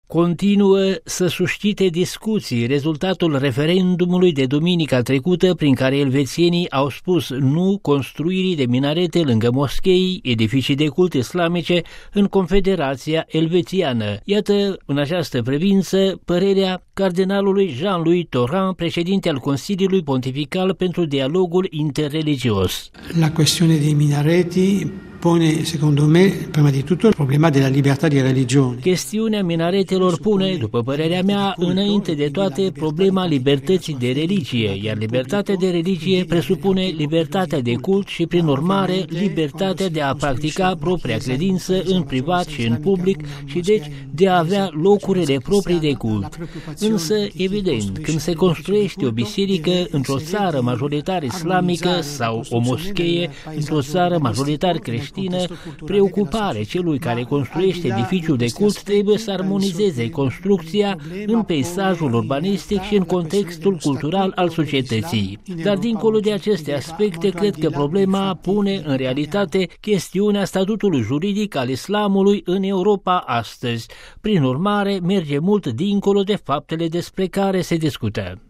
Continuă să suscite discuții rezultatul referendumului de duminica trecută prin care elvețienii au spus nu construirii de minarete lângă moschei, edificii de cult islamice în Confederația Elvețiană. Iată, în această privință, părerea cardinalului Jean-Louis Tauran, președinte al Consiliului Pontifical pentru Dialogul Interreligios. La questione dei minareti pone, secondo me, prima di tutto il problema della libertà di religione. Chestiunea minaretelor pune, după părerea mea, înainte de toate problema libertății de religie, iar libertatea de religie presupune libertatea de cult și, prin urmare, libertatea de a practica propria credință în privat și în public și, deci, de a avea locurile proprii de cult. Însă, evident, când se construiește o biserică într-o țară majoritar islamică sau o moschee într-o țară majoritar creștină, preocuparea celui care construiește edificiul de cult trebuie să armonizeze construcția în peisajul urbanistic și în contextul cultural al societății. Dar dincolo de aceste aspecte, cred că problema pune în realitate chestiunea statutului juridic al islamului în Europa astăzi. Prin urmare, merge mult dincolo de faptele despre care se discută.